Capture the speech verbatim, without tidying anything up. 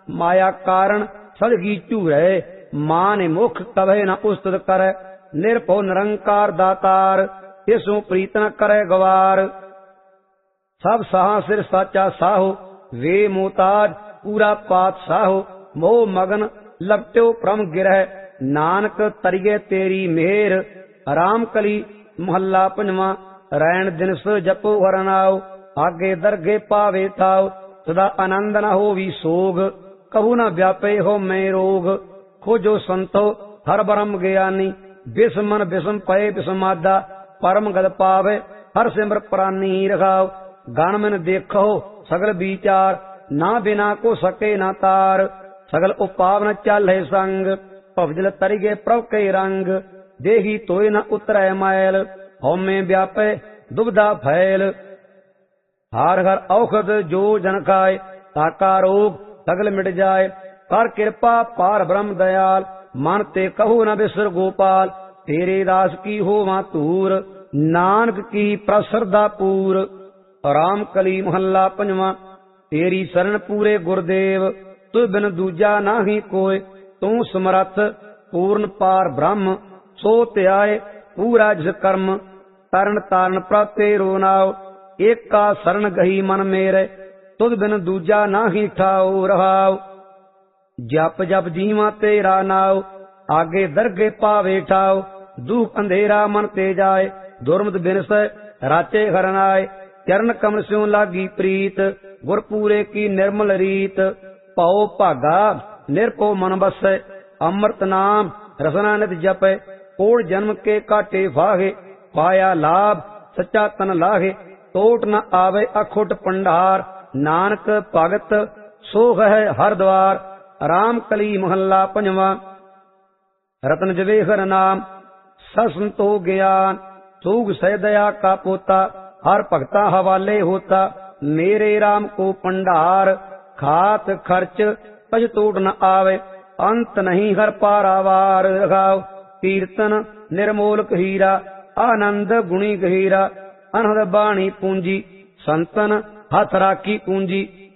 माया कारण सदगी चूरै, मान मुख कभे न उस्तुत कर, निरभो निरंकार दातार, इसो प्रीत न करे गवार। सब सहा सिर साचा साहो, वे मोताज पूरा पात साहो, मोह मगन लपट्यो प्रम गिरह, नानक तरिए तेरी मेहर। राम कली महला पंजवा। रैन दिन स जपो हरनाओ, आगे दरगे पावे थाओ, सदा आनंद न होवी सोग, कहू न व्यापे हो मैं रोग। खोजो संतो हर ब्रह्म ज्ञानी, बिस्मन बिस्म पए बिस्मादा, परम गद पावे हर सिमर प्राणी रखाओ। गण मन देखो सगल विचार, ना बिना को सके ना तार, सगल उपावन चाले संग, भवजल तरिगे प्रभ के रंग। देही तोय न उतरै मैल, हौमे व्यापे दुबदा फैल। हार हर औखद जो जन खाए, ताका रोग सगल मिट जाए। कर कृपा पार ब्रह्म दयाल, मन ते कहू न बिसर गोपाल। तेरे दास की होवा तूर, नानक की प्रसरदा पूर। राम कली महला पंजवा। तेरी शरण पूरे गुरदेव, तु बिन दूजा नाही कोय। तू समरथ पूर्ण पार ब्रह्म, सो त्याय पूरा जिस कर्म। तरन तारण प्रभ तेरो नाव, एक का शरण गही मन मेरे। तुद बिन दूजा नाही ठाओ रहाओ। जप जप जीवा तेरा नाव, आगे दरगे पावे ठाओ। दुख अंधेरा मन ते जाए, दुर्मत बिनस राचे हरनाए। चरण कमल स्यों लागी प्रीत, गुर पूरे की निर्मल रीत। पाओ भागा निरपो मन बसै, अमृत नाम रसना नित जपै। कोड़ जन्म के काटे फाहे, पाया लाभ सच्चा तन लाहे। टोट न आवे अखुट पंडार, नानक भगत सोह है हर द्वार। राम कली महला पंजवा। रतन जवेहर नाम ससंतो ज्ञान, सूग सह दया का पोता। हर भगता हवाले होता, मेरे राम को पंडार। खात खर्च पज टोट न आवे, अंत नहीं हर पारावार रखाओ। कीर्तन निर्मोलक हीरा, आनंद गुणी गहीरा। अनहद बाणी पूंजी, संतन हथ राखी पूंजी।